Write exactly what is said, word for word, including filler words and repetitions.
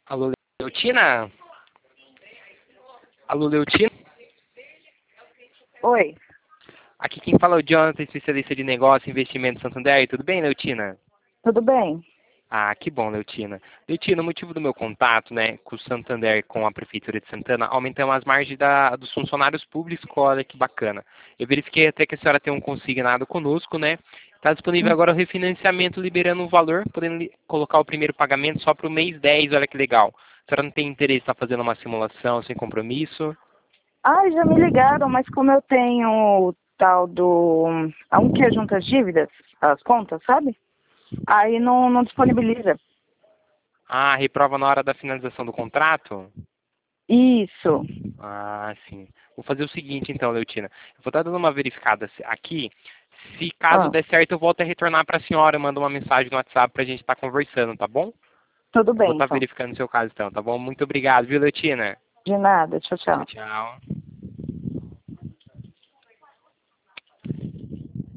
Alô, Leutina? Alô, Leutina? Oi, Aqui quem fala é o Jonathan, especialista de negócio e investimento Santander. Tudo bem, Leutina? tudo bem? Ah, que bom, Leutina. Leutina, o motivo do meu contato, né, com o Santander, com a Prefeitura de Santana, aumentamos as margens da, dos funcionários públicos, olha que bacana. Eu verifiquei até que a senhora tem um consignado conosco, né? Está disponível Hum. agora o refinanciamento, liberando o valor, podendo li- colocar o primeiro pagamento só para o mês dez, olha que legal. A senhora não tem interesse em estar fazendo uma simulação sem compromisso? Ah, já me ligaram, mas como eu tenho o tal do... Há um que junta as dívidas, as contas, sabe? Aí não, não disponibiliza. Ah, reprova na hora da finalização do contrato? Isso. Ah, sim. Vou fazer o seguinte então, Leutina. Eu vou estar dando uma verificada se- aqui. Se caso Ah, der certo, eu volto a retornar para a senhora, mando uma mensagem no WhatsApp para a gente estar conversando, tá bom? tudo Eu vou bem, estar então. verificando o seu caso então, tá bom? Muito obrigado, viu, Leutina? De nada. Tchau, Tchau, tchau. tchau.